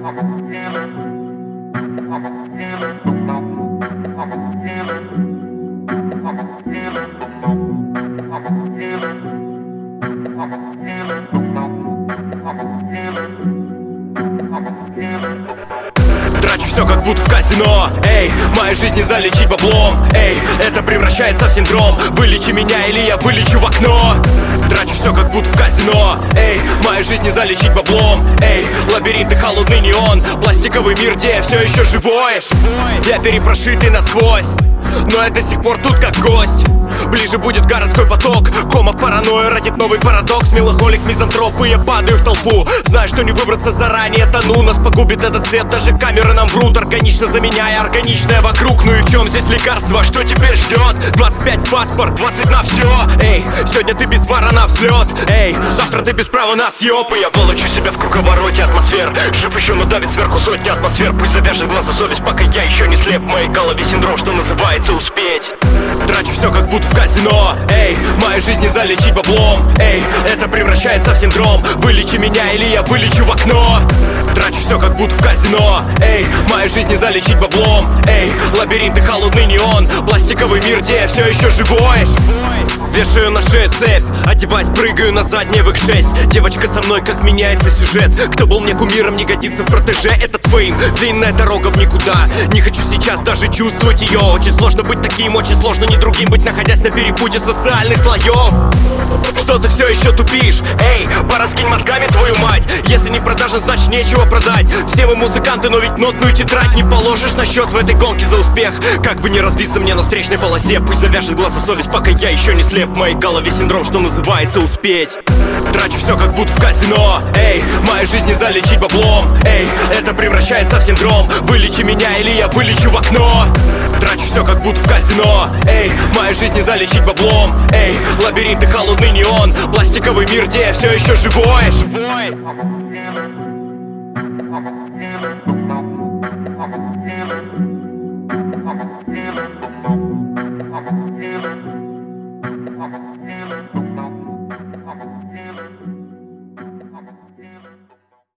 Трачу все как будто в казино. Эй, мою жизнь не залечить баблом. Эй, это превращается в синдром. Вылечи меня или я вылечу в окно. Трачу все как будто в казино. Эй, мою жизнь не залечить баблом. Эй, лабиринт и холодный неон. Пластиковый мир, где я все еще живой. Я перепрошитый насквозь, но я до сих пор тут как гость. Ближе будет городской поток. Кома в паранойя родит новый парадокс. Меланхолик, мизантроп, и я падаю в толпу. Знаю, что не выбраться заранее, тону. Нас погубит этот свет, даже камеры нам врут. Органично заменяя органичное вокруг. Ну и в чем здесь лекарство, что теперь ждет? 25 паспорт, 20 на все. Эй, сегодня ты без вара на взлет. Эй, завтра ты без права на съеб. И я волочу себя в круговороте атмосфер. Жив еще, но давит сверху сотни атмосфер. Пусть завяжет глаза совесть, пока я еще не слеп. В моей голове синдром, что называется успеть. Трачу все как будто в казино. Эй, мою жизнь не залечить баблом. Эй, это превращается в синдром. Вылечи меня или я вылечу в окно. Трачу все как будто в казино. Эй, мою жизнь не залечить баблом. Эй, лабиринт и холодный неон. Пластиковый мир, где я все еще живой. Вешаю на шею цепь, одеваясь, прыгаю на заднее в X6. Девочка со мной, как меняется сюжет. Кто был мне кумиром, не годится в протеже. Этот фейм, длинная дорога в никуда. Не хочу сейчас даже чувствовать ее. Очень сложно быть таким, очень сложно не другим быть, находясь на перепутье социальных слоев. Что ты все еще тупишь? Эй, пора скинь мозгами, твою мать. Если не продажен, значит нечего продать. Все мы музыканты, но ведь нотную тетрадь не положишь на счет в этой гонке за успех. Как бы не разбиться мне на встречной полосе. Пусть завяжет глаза совесть, пока я еще не слеп. В моей голове синдром, что называется успеть. Трачу все как будто в казино. Эй, мою жизнь не залечить баблом. Эй, это превращается в синдром. Вылечи меня или я вылечу в окно. Трачу все как будто в казино. Эй, мою жизнь не залечить баблом. Эй, лабиринт и холодный неон. Пластиковый мир, где я все еще живой. I'm a